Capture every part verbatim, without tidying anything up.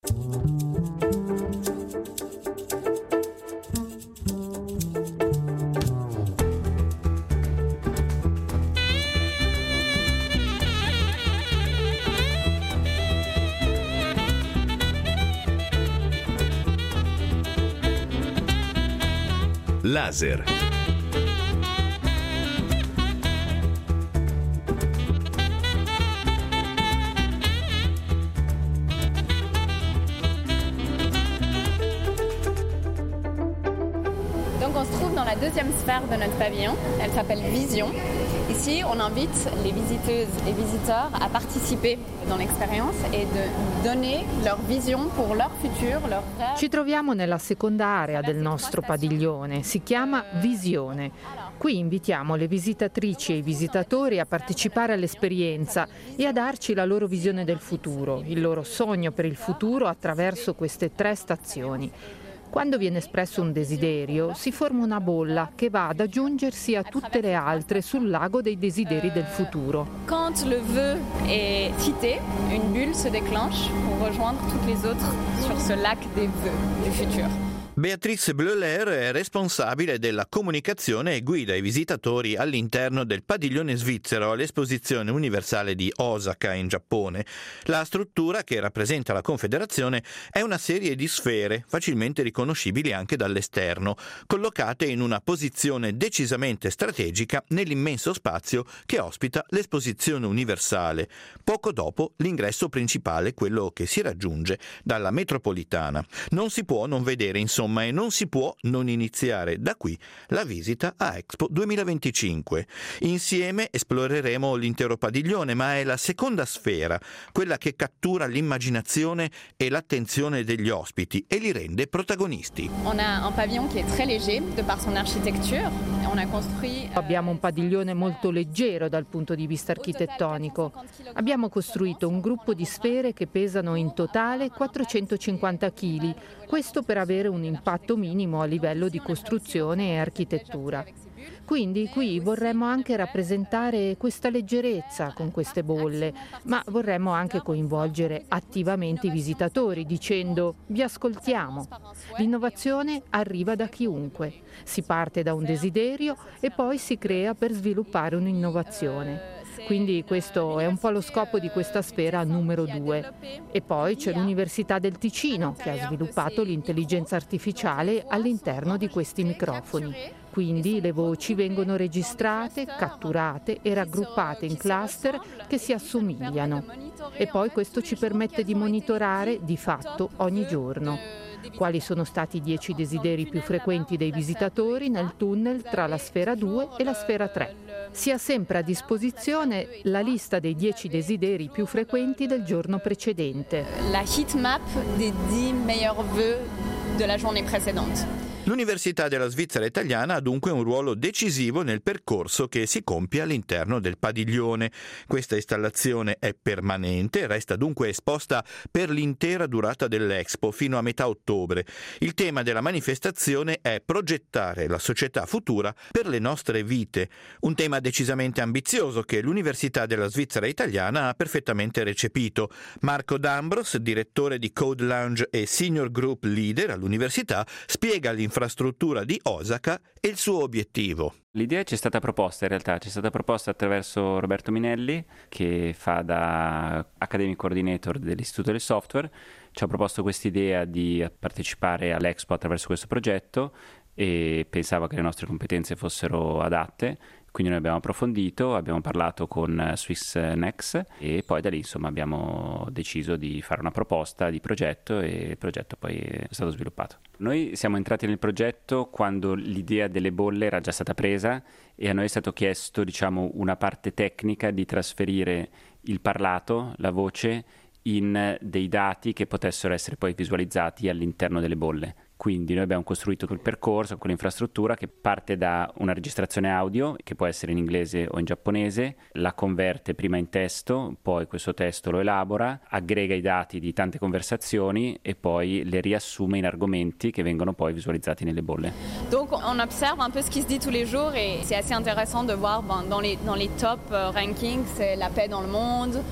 Laser. Donc on se trouve dans la deuxième sphère de notre pavillon, elle s'appelle Vision. Ici on invite les visiteuses et visiteurs à participer dans l'expérience e de donner leur vision pour leur futur, leur rêve. Ci troviamo nella seconda area del nostro padiglione, si chiama Visione. Qui invitiamo le visitatrici e i visitatori a partecipare all'esperienza e a darci la loro visione del futuro, il loro sogno per il futuro attraverso queste tre stazioni. Quando viene espresso un desiderio, si forma una bolla che va ad aggiungersi a tutte le altre sul lago dei desideri del futuro. Quand le vœu est cité, une bulle se déclenche pour rejoindre toutes les autres sur ce lac des vœux du futur. Béatrice Bleuler è responsabile della comunicazione e guida i visitatori all'interno del padiglione svizzero all'Esposizione Universale di Osaka in Giappone. La struttura che rappresenta la Confederazione è una serie di sfere facilmente riconoscibili anche dall'esterno, collocate in una posizione decisamente strategica nell'immenso spazio che ospita l'Esposizione Universale, poco dopo l'ingresso principale, quello che si raggiunge dalla metropolitana. Non si può non vedere insomma e non si può non iniziare da qui la visita a Expo duemilaventicinque. Insieme esploreremo l'intero padiglione, ma è la seconda sfera, quella che cattura l'immaginazione e l'attenzione degli ospiti e li rende protagonisti. On a un pavillon qui est très léger de par son architecture. On a construit Abbiamo un padiglione molto leggero dal punto di vista architettonico. Abbiamo costruito un gruppo di sfere che pesano in totale quattrocentocinquanta chili, questo per avere un impatto minimo a livello di costruzione e architettura. Quindi qui vorremmo anche rappresentare questa leggerezza con queste bolle, ma vorremmo anche coinvolgere attivamente i visitatori dicendo: vi ascoltiamo. L'innovazione arriva da chiunque. Si parte da un desiderio e poi si crea per sviluppare un'innovazione. Quindi questo è un po' lo scopo di questa sfera numero due. E poi c'è l'Università del Ticino che ha sviluppato l'intelligenza artificiale all'interno di questi microfoni. Quindi le voci vengono registrate, catturate e raggruppate in cluster che si assomigliano. E poi questo ci permette di monitorare di fatto ogni giorno quali sono stati i dieci desideri più frequenti dei visitatori nel tunnel tra la sfera due e la sfera tre. Si ha sempre a disposizione la lista dei dieci desideri più frequenti del giorno precedente. La heat map des dix meilleurs vœux de la journée précédente. L'Università della Svizzera Italiana ha dunque un ruolo decisivo nel percorso che si compie all'interno del padiglione. Questa installazione è permanente e resta dunque esposta per l'intera durata dell'Expo fino a metà ottobre. Il tema della manifestazione è progettare la società futura per le nostre vite, un tema decisamente ambizioso che l'Università della Svizzera Italiana ha perfettamente recepito. Marco D'Ambros, direttore di Code Lounge e Senior Group Leader all'università, spiega l'informazione infrastruttura di Osaka e il suo obiettivo. L'idea ci è stata proposta in realtà, ci è stata proposta attraverso Roberto Minelli, che fa da Academic Coordinator dell'Istituto del Software. Ci ha proposto quest'idea di partecipare all'Expo attraverso questo progetto e pensava che le nostre competenze fossero adatte. Quindi noi abbiamo approfondito, abbiamo parlato con SwissNex e poi da lì insomma abbiamo deciso di fare una proposta di progetto e il progetto poi è stato sviluppato. Noi siamo entrati nel progetto quando l'idea delle bolle era già stata presa e a noi è stato chiesto, diciamo, una parte tecnica di trasferire il parlato, la voce, in dei dati che potessero essere poi visualizzati all'interno delle bolle. Quindi noi abbiamo costruito quel percorso, quell'infrastruttura che parte da una registrazione audio, che può essere in inglese o in giapponese, la converte prima in testo, poi questo testo lo elabora, aggrega i dati di tante conversazioni e poi le riassume in argomenti che vengono poi visualizzati nelle bolle. Donc on observe un peu ce qui se dit tous les jours et c'est assez intéressant de voir ben, dans les, dans les top rankings, c'est la paix dans le monde.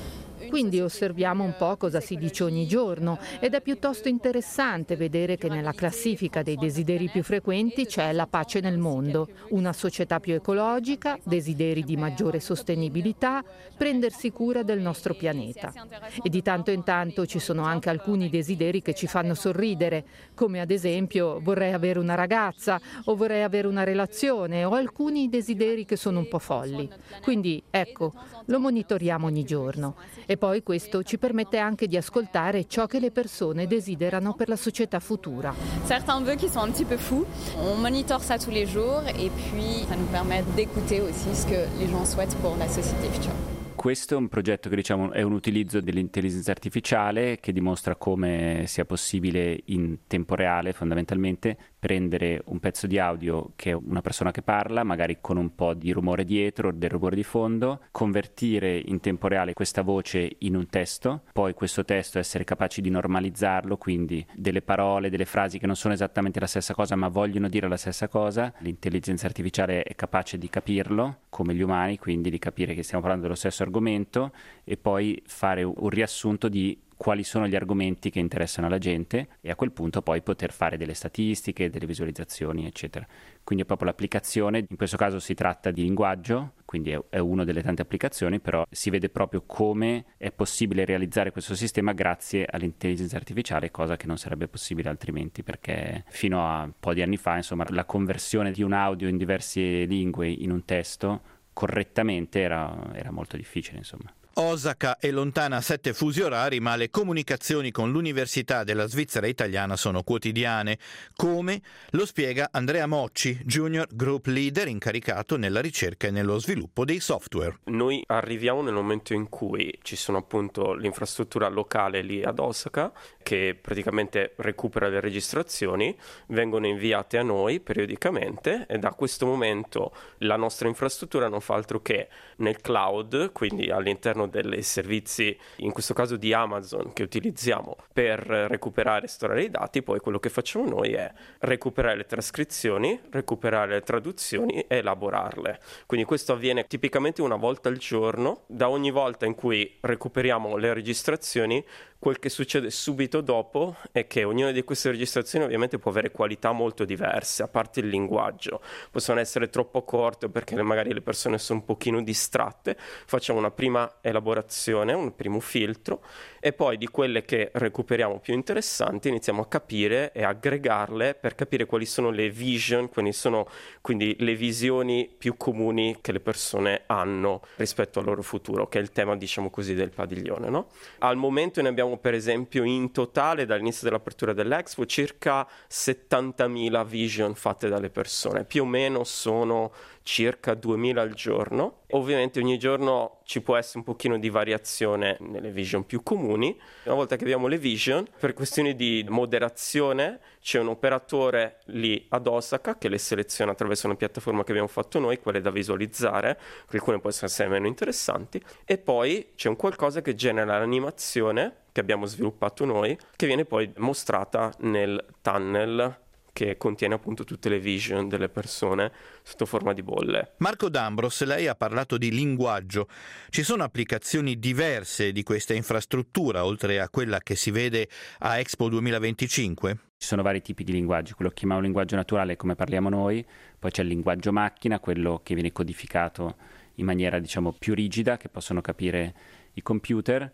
Quindi osserviamo un po' cosa si dice ogni giorno ed è piuttosto interessante vedere che nella classifica dei desideri più frequenti c'è la pace nel mondo, una società più ecologica, desideri di maggiore sostenibilità, prendersi cura del nostro pianeta. E di tanto in tanto ci sono anche alcuni desideri che ci fanno sorridere, come ad esempio vorrei avere una ragazza o vorrei avere una relazione o alcuni desideri che sono un po' folli. Quindi ecco, lo monitoriamo ogni giorno e poi questo ci permette anche di ascoltare ciò che le persone desiderano per la società futura. Certains vœux qui sont un petit peu fous, on monitore ça tous les jours et puis ça nous permet d'écouter aussi ce que les gens souhaitent pour la société future. Questo è un progetto che diciamo è un utilizzo dell'intelligenza artificiale che dimostra come sia possibile in tempo reale fondamentalmente prendere un pezzo di audio che è una persona che parla, magari con un po' di rumore dietro, del rumore di fondo, convertire in tempo reale questa voce in un testo, poi questo testo essere capaci di normalizzarlo, quindi delle parole, delle frasi che non sono esattamente la stessa cosa ma vogliono dire la stessa cosa. L'intelligenza artificiale è capace di capirlo come gli umani, quindi di capire che stiamo parlando dello stesso argomento e poi fare un riassunto di quali sono gli argomenti che interessano alla gente e a quel punto poi poter fare delle statistiche, delle visualizzazioni, eccetera. Quindi è proprio l'applicazione, in questo caso si tratta di linguaggio, quindi è, è una delle tante applicazioni, però si vede proprio come è possibile realizzare questo sistema grazie all'intelligenza artificiale, cosa che non sarebbe possibile altrimenti, perché fino a un po' di anni fa, insomma, la conversione di un audio in diverse lingue in un testo correttamente era, era molto difficile, insomma. Osaka è lontana a sette fusi orari, ma le comunicazioni con l'Università della Svizzera italiana sono quotidiane, come lo spiega Andrea Mocci, Junior Group Leader incaricato nella ricerca e nello sviluppo dei software. Noi arriviamo nel momento in cui ci sono appunto l'infrastruttura locale lì ad Osaka, che praticamente recupera le registrazioni, vengono inviate a noi periodicamente e da questo momento la nostra infrastruttura non fa altro che nel cloud, quindi all'interno dei servizi, in questo caso di Amazon, che utilizziamo per recuperare e storare i dati, poi quello che facciamo noi è recuperare le trascrizioni, recuperare le traduzioni e elaborarle. Quindi questo avviene tipicamente una volta al giorno. Da ogni volta in cui recuperiamo le registrazioni, quel che succede subito dopo è che ognuna di queste registrazioni ovviamente può avere qualità molto diverse, a parte il linguaggio. Possono essere troppo corte perché magari le persone sono un pochino distratte. Facciamo una prima elaborazione, un primo filtro e poi di quelle che recuperiamo più interessanti iniziamo a capire e aggregarle per capire quali sono le vision, quali sono quindi le visioni più comuni che le persone hanno rispetto al loro futuro, che è il tema, diciamo così, del padiglione, no? Al momento ne abbiamo per esempio in totale dall'inizio dell'apertura dell'Expo circa settantamila vision fatte dalle persone, più o meno sono circa duemila al giorno. Ovviamente ogni giorno ci può essere un pochino di variazione nelle vision più comuni. Una volta che abbiamo le vision, per questioni di moderazione c'è un operatore lì ad Osaka che le seleziona attraverso una piattaforma che abbiamo fatto noi, quelle da visualizzare, alcune possono essere meno interessanti, e poi c'è un qualcosa che genera l'animazione che abbiamo sviluppato noi, che viene poi mostrata nel tunnel che contiene appunto tutte le vision delle persone sotto forma di bolle. Marco D'Ambros, lei ha parlato di linguaggio. Ci sono applicazioni diverse di questa infrastruttura, oltre a quella che si vede a Expo duemilaventicinque? Ci sono vari tipi di linguaggi, quello che chiamiamo linguaggio naturale come parliamo noi, poi c'è il linguaggio macchina, quello che viene codificato in maniera diciamo più rigida, che possono capire i computer.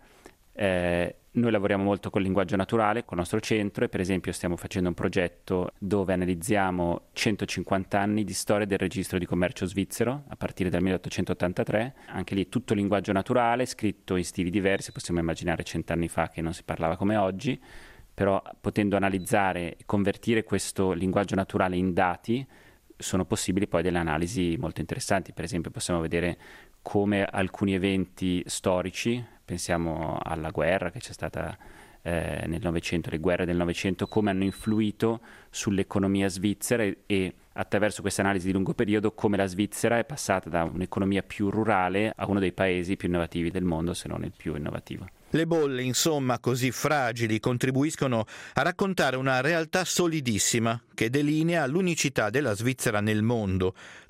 Eh, noi lavoriamo molto con il linguaggio naturale, con il nostro centro, e per esempio stiamo facendo un progetto dove analizziamo centocinquanta anni di storia del registro di commercio svizzero a partire dal milleottocentottantatré. Anche lì tutto linguaggio naturale, scritto in stili diversi, possiamo immaginare cent'anni fa che non si parlava come oggi, però potendo analizzare e convertire questo linguaggio naturale in dati sono possibili poi delle analisi molto interessanti. Per esempio possiamo vedere come alcuni eventi storici, pensiamo alla guerra che c'è stata eh, nel Novecento, le guerre del Novecento, come hanno influito sull'economia svizzera e, e attraverso questa analisi di lungo periodo come la Svizzera è passata da un'economia più rurale a uno dei paesi più innovativi del mondo, se non il più innovativo. Le bolle, insomma, così fragili, contribuiscono a raccontare una realtà solidissima che delinea l'unicità della Svizzera nel mondo.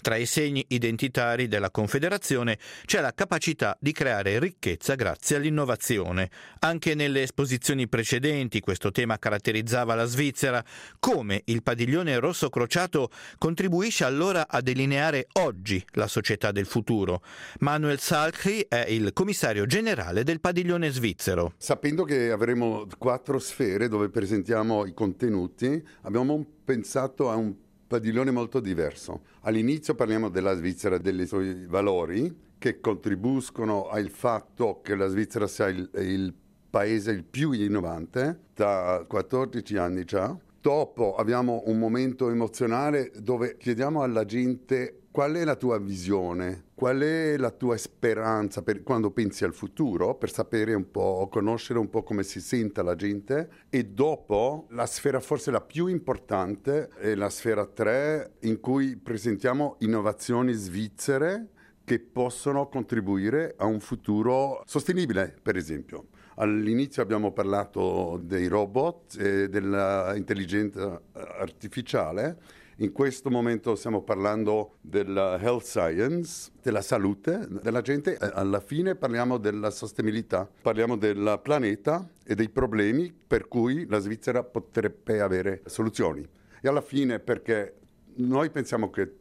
Tra i segni identitari della Confederazione c'è la capacità di creare ricchezza grazie all'innovazione. Anche nelle esposizioni precedenti questo tema caratterizzava la Svizzera. Come il padiglione rosso crociato contribuisce allora a delineare oggi la società del futuro? Manuel Salchi è il commissario generale del padiglione svizzero. Sapendo che avremo quattro sfere dove presentiamo i contenuti, abbiamo pensato a un padiglione molto diverso. All'inizio parliamo della Svizzera, dei suoi valori che contribuiscono al fatto che la Svizzera sia il, il paese il più innovante da quattordici anni già. Dopo abbiamo un momento emozionale dove chiediamo alla gente qual è la tua visione, qual è la tua speranza per quando pensi al futuro, per sapere un po', conoscere un po' come si sente la gente. E dopo la sfera forse la più importante è la sfera tre, in cui presentiamo innovazioni svizzere che possono contribuire a un futuro sostenibile, per esempio. All'inizio abbiamo parlato dei robot e dell'intelligenza artificiale. In questo momento stiamo parlando della health science, della salute della gente. Alla fine parliamo della sostenibilità, parliamo del pianeta e dei problemi per cui la Svizzera potrebbe avere soluzioni. E alla fine, perché noi pensiamo che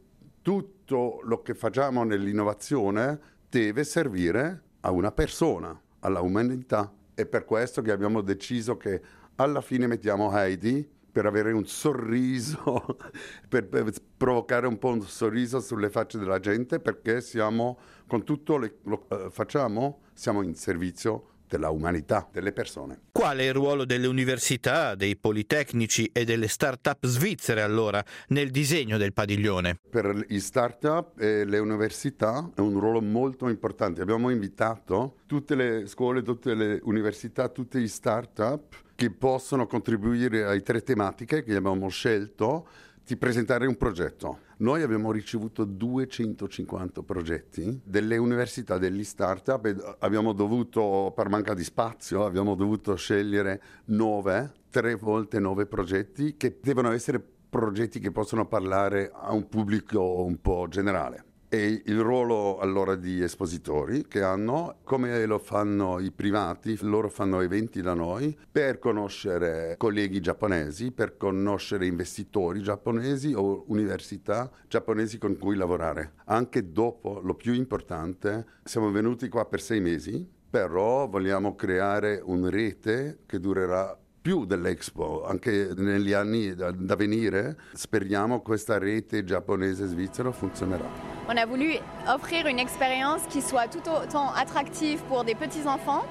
tutto lo che facciamo nell'innovazione deve servire a una persona, alla umanità. È per questo che abbiamo deciso che alla fine mettiamo Heidi per avere un sorriso, per, per provocare un po' un sorriso sulle facce della gente, perché siamo, con tutto le, lo uh, facciamo, siamo in servizio della umanità, delle persone. Qual è il ruolo delle università, dei politecnici e delle start-up svizzere allora nel disegno del padiglione? Per gli start-up e le università è un ruolo molto importante. Abbiamo invitato tutte le scuole, tutte le università, tutti gli start-up che possono contribuire ai tre tematiche che abbiamo scelto di presentare un progetto. Noi abbiamo ricevuto duecentocinquanta progetti delle università, degli start-up e abbiamo dovuto, per manca di spazio, abbiamo dovuto scegliere nove, tre volte nove progetti che devono essere progetti che possono parlare a un pubblico un po' generale. E il ruolo allora di espositori che hanno, come lo fanno i privati, loro fanno eventi da noi per conoscere colleghi giapponesi, per conoscere investitori giapponesi o università giapponesi con cui lavorare. Anche dopo, lo più importante, siamo venuti qua per sei mesi, però vogliamo creare una rete che durerà più dell'Expo, anche negli anni da, da venire. Speriamo che questa rete giapponese-svizzera funzionerà. On a voulu offrir une expérience qui soit tout autant attractive pour des petits-enfants,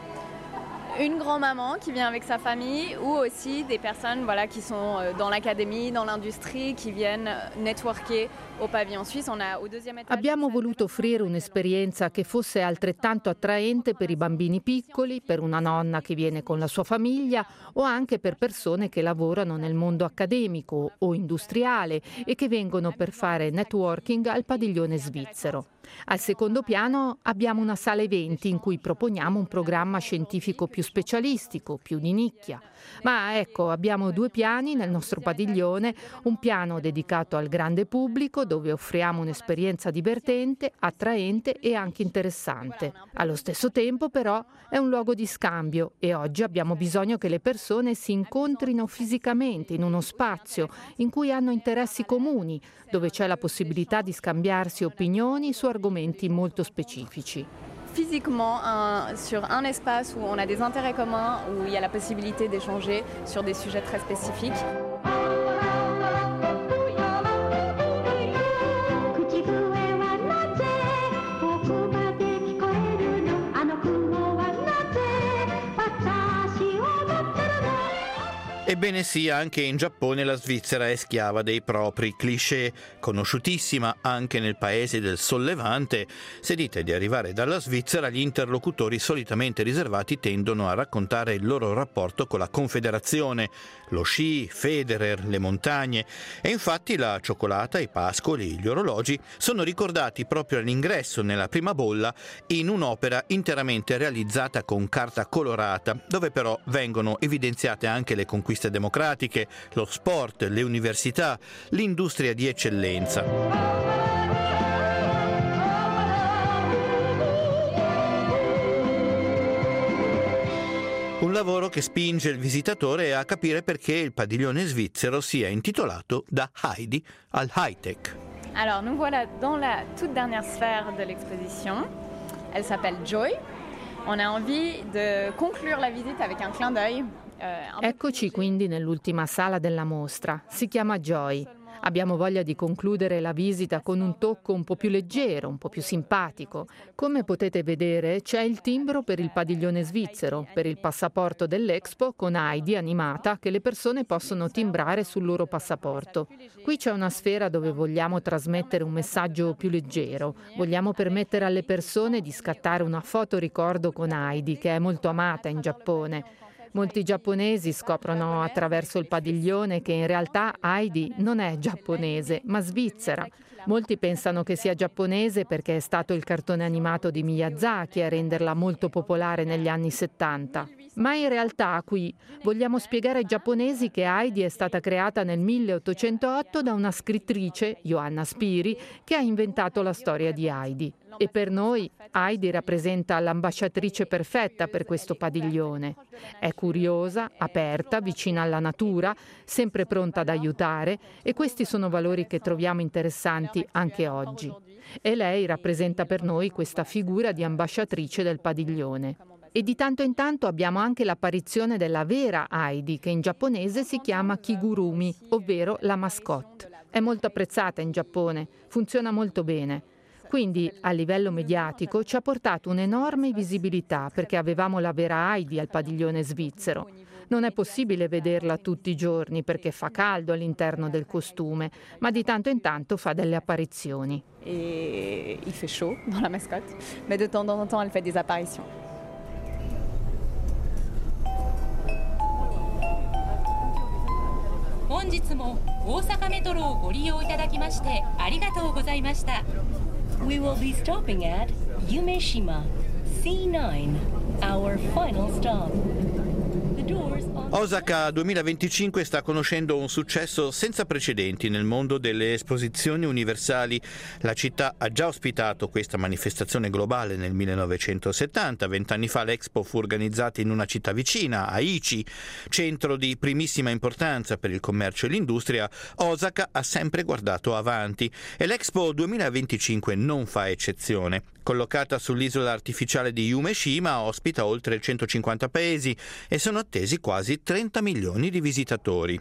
une grand-maman qui vient avec sa famille ou aussi des personnes voilà, qui sont dans l'académie, dans l'industrie, qui viennent networker au pavillon suisse. On a, au deuxième étage, Abbiamo voluto offrire un'esperienza che fosse altrettanto attraente per i bambini piccoli, per una nonna che viene con la sua famiglia o anche per persone che lavorano nel mondo accademico o industriale e che vengono per fare networking al padiglione svizzero. Al secondo piano abbiamo una sala eventi in cui proponiamo un programma scientifico più specialistico, più di nicchia. Ma ecco, abbiamo due piani nel nostro padiglione, un piano dedicato al grande pubblico dove offriamo un'esperienza divertente, attraente e anche interessante. Allo stesso tempo però è un luogo di scambio e oggi abbiamo bisogno che le persone si incontrino fisicamente in uno spazio in cui hanno interessi comuni, dove c'è la possibilità di scambiarsi opinioni su argomenti molto specifici. Physiquement un, sur un espace où on a des intérêts communs, où il y a la possibilité d'échanger sur des sujets très spécifiques. Ebbene sì, anche in Giappone la Svizzera è schiava dei propri cliché. Conosciutissima anche nel paese del sollevante, se dite di arrivare dalla Svizzera, gli interlocutori solitamente riservati tendono a raccontare il loro rapporto con la Confederazione, lo sci, Federer, le montagne. E infatti la cioccolata, i pascoli, gli orologi sono ricordati proprio all'ingresso nella prima bolla in un'opera interamente realizzata con carta colorata, dove però vengono evidenziate anche le conquiste democratiche, lo sport, le università, l'industria di eccellenza. lavoro che spinge il visitatore a capire perché il padiglione svizzero sia intitolato da Heidi al high-tech. Alors, nous voilà dans la toute dernière sphère de l'exposition. Elle s'appelle Joy. On a envie de conclure la visite avec un clin d'œil. Eccoci quindi nell'ultima sala della mostra. Si chiama Joy. Abbiamo voglia di concludere la visita con un tocco un po' più leggero, un po' più simpatico. Come potete vedere, c'è il timbro per il padiglione svizzero, per il passaporto dell'Expo con Heidi animata che le persone possono timbrare sul loro passaporto. Qui c'è una sfera dove vogliamo trasmettere un messaggio più leggero. Vogliamo permettere alle persone di scattare una foto ricordo con Heidi, che è molto amata in Giappone. Molti giapponesi scoprono attraverso il padiglione che in realtà Heidi non è giapponese, ma svizzera. Molti pensano che sia giapponese perché è stato il cartone animato di Miyazaki a renderla molto popolare negli anni settanta. Ma in realtà qui vogliamo spiegare ai giapponesi che Heidi è stata creata nel milleottocentootto da una scrittrice, Johanna Spiri, che ha inventato la storia di Heidi. E per noi Heidi rappresenta l'ambasciatrice perfetta per questo padiglione. È curiosa, aperta, vicina alla natura, sempre pronta ad aiutare, e questi sono valori che troviamo interessanti anche oggi. E lei rappresenta per noi questa figura di ambasciatrice del padiglione. E di tanto in tanto abbiamo anche l'apparizione della vera Heidi, che in giapponese si chiama Kigurumi, ovvero la mascotte. È molto apprezzata in Giappone, funziona molto bene. Quindi a livello mediatico ci ha portato un'enorme visibilità perché avevamo la vera Heidi al padiglione svizzero. Non è possibile vederla tutti i giorni perché fa caldo all'interno del costume, ma di tanto in tanto fa delle apparizioni. Et il fait chaud dans la mascotte, mais de temps en temps elle fait des apparitions. 本日も大阪メトロをご利用いただきましてありがとうございました。We will be stopping at Yumeshima C nine, our final stop. The doors on... Osaka duemilaventicinque sta conoscendo un successo senza precedenti nel mondo delle esposizioni universali. La città ha già ospitato questa manifestazione globale nel millenovecentosettanta. Vent'anni fa l'Expo fu organizzata in una città vicina, Aichi, centro di primissima importanza per il commercio e l'industria. Osaka ha sempre guardato avanti e l'Expo duemilaventicinque non fa eccezione. Collocata sull'isola artificiale di Yumeshima, ospita oltre centocinquanta paesi e sono attesi quasi trenta milioni di visitatori.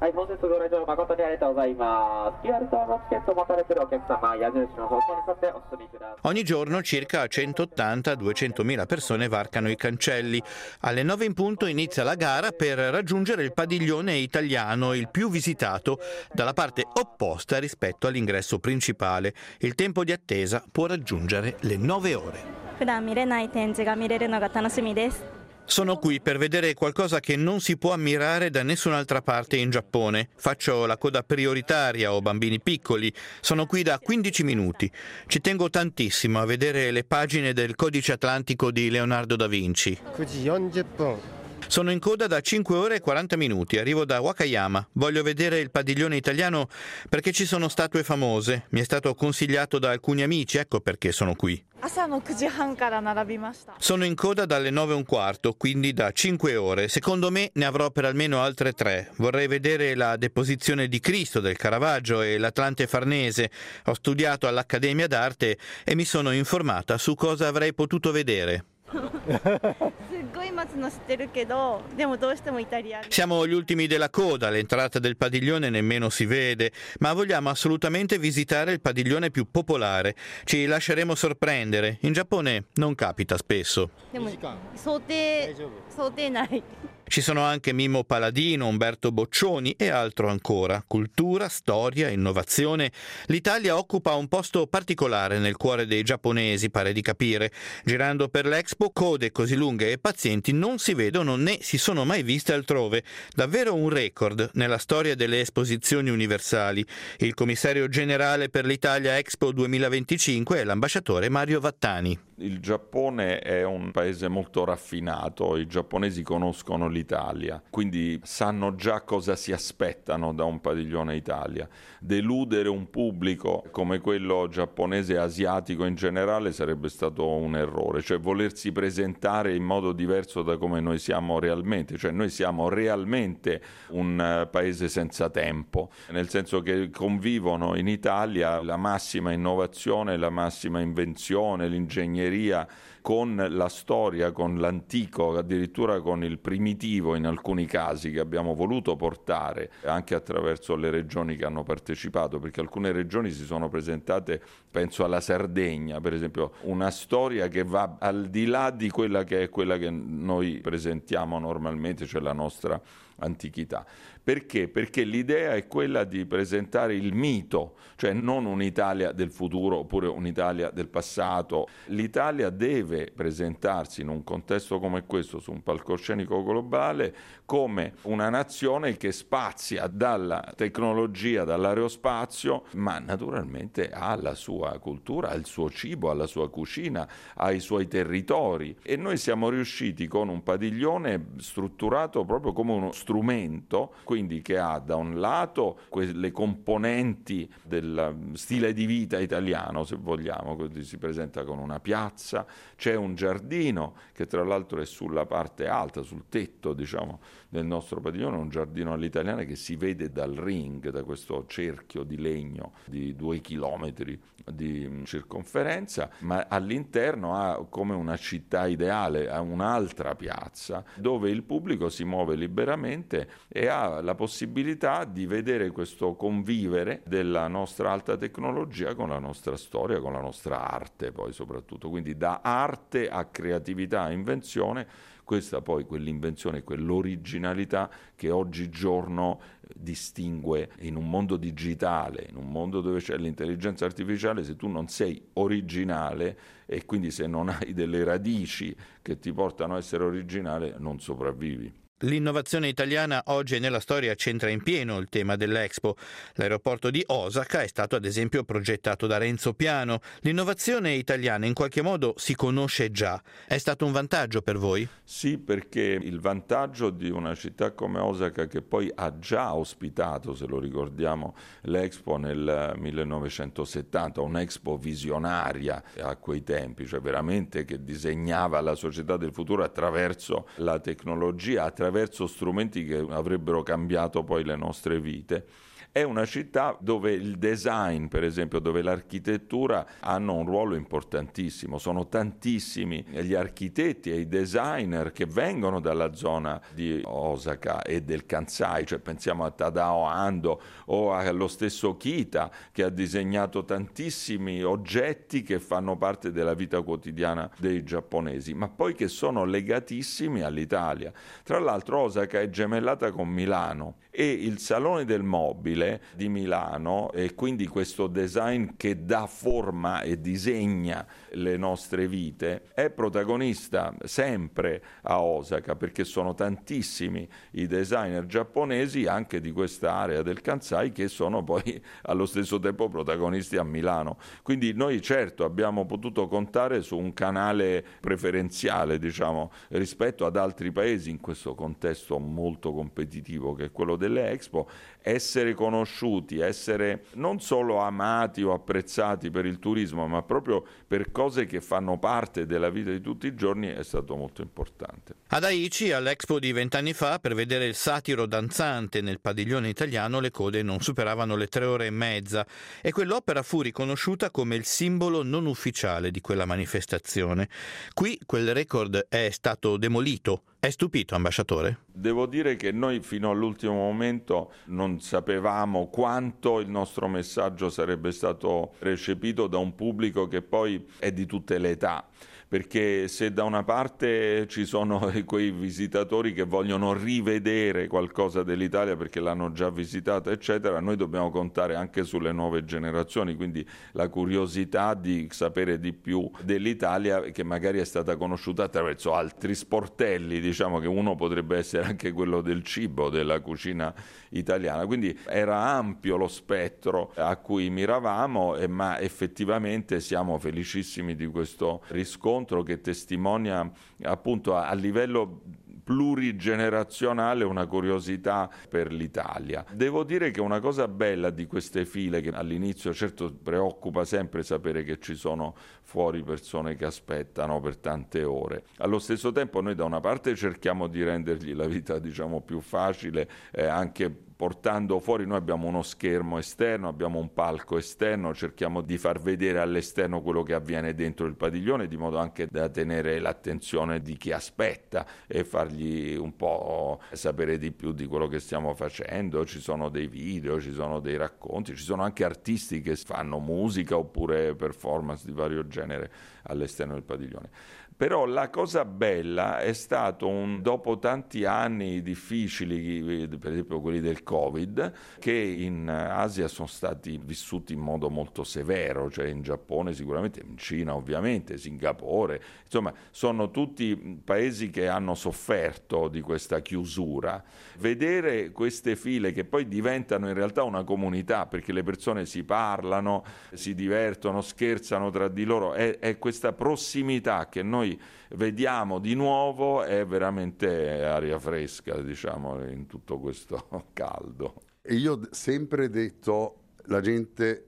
Ogni giorno circa centottanta duecentomila persone varcano i cancelli. Alle nove in punto inizia la gara per raggiungere il padiglione italiano, il più visitato, dalla parte opposta rispetto all'ingresso principale. Il tempo di attesa può raggiungere le nove ore. Sono qui per vedere qualcosa che non si può ammirare da nessun'altra parte in Giappone. Faccio la coda prioritaria, ho bambini piccoli. Sono qui da quindici minuti. Ci tengo tantissimo a vedere le pagine del Codice Atlantico di Leonardo da Vinci. Sono in coda da cinque ore e quaranta minuti, arrivo da Wakayama. Voglio vedere il padiglione italiano perché ci sono statue famose. Mi è stato consigliato da alcuni amici, ecco perché sono qui. Sono in coda dalle nove e un quarto, quindi da cinque ore. Secondo me ne avrò per almeno altre tre. Vorrei vedere la deposizione di Cristo del Caravaggio e l'Atlante Farnese. Ho studiato all'Accademia d'Arte e mi sono informata su cosa avrei potuto vedere. Siamo gli ultimi della coda, l'entrata del padiglione nemmeno si vede, ma vogliamo assolutamente visitare il padiglione più popolare. Ci lasceremo sorprendere. In Giappone non capita spesso. Ci sono anche Mimmo Paladino, Umberto Boccioni e altro ancora. Cultura, storia, innovazione. L'Italia occupa un posto particolare nel cuore dei giapponesi, pare di capire. Girando per l'Expo, code così lunghe e pazienti non si vedono né si sono mai viste altrove. Davvero un record nella storia delle esposizioni universali. Il commissario generale per l'Italia Expo duemilaventicinque è l'ambasciatore Mario Vattani. Il Giappone è un paese molto raffinato, i giapponesi conoscono l'Italia, quindi sanno già cosa si aspettano da un padiglione Italia. Deludere un pubblico come quello giapponese e asiatico in generale sarebbe stato un errore, cioè volersi presentare in modo diverso da come noi siamo realmente, cioè noi siamo realmente un uh, paese senza tempo, nel senso che convivono in Italia la massima innovazione, la massima invenzione, l'ingegneria con la storia, con l'antico, addirittura con il primitivo in alcuni casi che abbiamo voluto portare anche attraverso le regioni che hanno partecipato, perché alcune regioni si sono presentate, penso alla Sardegna per esempio, una storia che va al di là di quella che è quella che noi presentiamo normalmente, cioè la nostra antichità. Perché? Perché l'idea è quella di presentare il mito, cioè non un'Italia del futuro oppure un'Italia del passato. L'Italia deve presentarsi in un contesto come questo, su un palcoscenico globale, come una nazione che spazia dalla tecnologia, dall'aerospazio, ma naturalmente ha la sua cultura, ha il suo cibo, ha la sua cucina, ha i suoi territori. E noi siamo riusciti con un padiglione strutturato proprio come uno strumento, quindi che ha da un lato quelle componenti del stile di vita italiano, se vogliamo, quindi si presenta con una piazza, c'è un giardino che tra l'altro è sulla parte alta, sul tetto diciamo del nostro padiglione, un giardino all'italiana che si vede dal ring, da questo cerchio di legno di due chilometri di circonferenza, ma all'interno ha come una città ideale, ha un'altra piazza dove il pubblico si muove liberamente e ha la possibilità di vedere questo convivere della nostra alta tecnologia con la nostra storia, con la nostra arte poi soprattutto, quindi da arte a creatività, a invenzione, questa poi quell'invenzione, quell'originalità che oggigiorno distingue in un mondo digitale, in un mondo dove c'è l'intelligenza artificiale. Se tu non sei originale e quindi se non hai delle radici che ti portano a essere originale, non sopravvivi. L'innovazione italiana oggi e nella storia centra in pieno il tema dell'Expo. L'aeroporto di Osaka è stato ad esempio progettato da Renzo Piano. L'innovazione italiana in qualche modo si conosce già. È stato un vantaggio per voi? Sì, perché il vantaggio di una città come Osaka, che poi ha già ospitato, se lo ricordiamo, l'Expo nel millenovecentosettanta, un'Expo visionaria a quei tempi, cioè veramente che disegnava la società del futuro attraverso la tecnologia, attraverso attraverso strumenti che avrebbero cambiato poi le nostre vite. È una città dove il design, per esempio, dove l'architettura hanno un ruolo importantissimo. Sono tantissimi gli architetti e i designer che vengono dalla zona di Osaka e del Kansai, cioè pensiamo a Tadao Ando o allo stesso Kita, che ha disegnato tantissimi oggetti che fanno parte della vita quotidiana dei giapponesi, ma poi che sono legatissimi all'Italia. Tra l'altro Osaka è gemellata con Milano e il Salone del Mobile di Milano, e quindi questo design che dà forma e disegna le nostre vite, è protagonista sempre a Osaka, perché sono tantissimi i designer giapponesi anche di questa area del Kansai che sono poi allo stesso tempo protagonisti a Milano. Quindi noi certo abbiamo potuto contare su un canale preferenziale, diciamo, rispetto ad altri paesi in questo contesto molto competitivo che è quello delle Expo. Essere conosciuti, essere non solo amati o apprezzati per il turismo, ma proprio per cose che fanno parte della vita di tutti i giorni è stato molto importante. Ad Aichi, all'Expo di vent'anni fa, per vedere il satiro danzante nel padiglione italiano, le code non superavano le tre ore e mezza e quell'opera fu riconosciuta come il simbolo non ufficiale di quella manifestazione. Qui quel record è stato demolito. È stupito, ambasciatore? Devo dire che noi fino all'ultimo momento non sapevamo quanto il nostro messaggio sarebbe stato recepito da un pubblico che poi è di tutte le età. Perché se da una parte ci sono quei visitatori che vogliono rivedere qualcosa dell'Italia perché l'hanno già visitata, eccetera, noi dobbiamo contare anche sulle nuove generazioni, quindi la curiosità di sapere di più dell'Italia che magari è stata conosciuta attraverso altri sportelli, diciamo che uno potrebbe essere anche quello del cibo, della cucina italiana. Quindi era ampio lo spettro a cui miravamo, eh, ma effettivamente siamo felicissimi di questo riscontro che testimonia appunto a, a livello plurigenerazionale, una curiosità per l'Italia. Devo dire che una cosa bella di queste file, che all'inizio certo preoccupa sempre sapere che ci sono fuori persone che aspettano per tante ore. Allo stesso tempo noi da una parte cerchiamo di rendergli la vita, diciamo, più facile, eh, anche portando fuori. Noi abbiamo uno schermo esterno, abbiamo un palco esterno, cerchiamo di far vedere all'esterno quello che avviene dentro il padiglione, di modo anche da tenere l'attenzione di chi aspetta e fargli un po' sapere di più di quello che stiamo facendo. Ci sono dei video, ci sono dei racconti, ci sono anche artisti che fanno musica oppure performance di vario genere all'esterno del padiglione. Però la cosa bella è stato, un, dopo tanti anni difficili, per esempio quelli del Covid, che in Asia sono stati vissuti in modo molto severo, cioè in Giappone sicuramente, in Cina ovviamente, Singapore, insomma sono tutti paesi che hanno sofferto di questa chiusura. Vedere queste file che poi diventano in realtà una comunità, perché le persone si parlano, si divertono, scherzano tra di loro, è, è questa prossimità che noi vediamo di nuovo, è veramente aria fresca, diciamo, in tutto questo caldo. E io ho sempre detto, la gente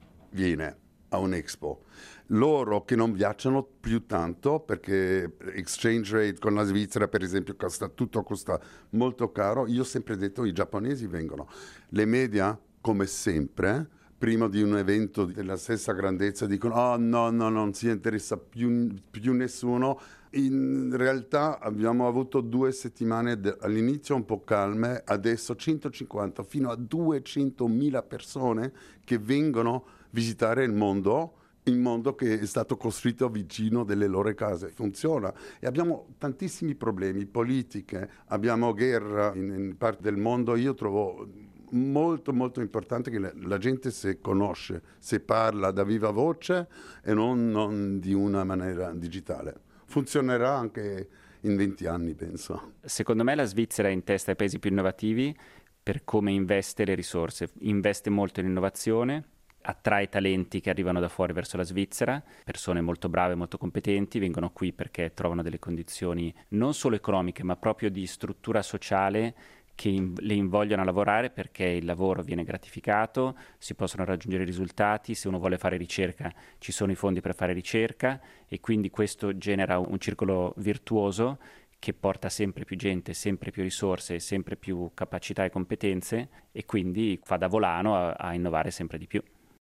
viene a un'Expo, loro che non viaggiano più tanto perché exchange rate con la Svizzera per esempio costa, tutto costa molto caro. Io ho sempre detto i giapponesi vengono, le media come sempre prima di un evento della stessa grandezza dicono oh no no non si interessa più, più nessuno. In realtà abbiamo avuto due settimane de- all'inizio un po' calme, adesso centocinquanta fino a duecentomila persone che vengono visitare il mondo, il mondo che è stato costruito vicino delle loro case. Funziona. E abbiamo tantissimi problemi, politiche, abbiamo guerra in, in parte del mondo. Io trovo molto molto importante che la, la gente si conosce, si parla da viva voce e non, non di una maniera digitale. Funzionerà anche in venti anni, penso. Secondo me la Svizzera è in testa ai paesi più innovativi per come investe le risorse. Investe molto in innovazione, attrae talenti che arrivano da fuori verso la Svizzera, persone molto brave, molto competenti, vengono qui perché trovano delle condizioni non solo economiche, ma proprio di struttura sociale che in, le invogliano a lavorare, perché il lavoro viene gratificato, si possono raggiungere risultati, se uno vuole fare ricerca ci sono i fondi per fare ricerca e quindi questo genera un circolo virtuoso che porta sempre più gente, sempre più risorse, sempre più capacità e competenze e quindi fa da volano a, a innovare sempre di più.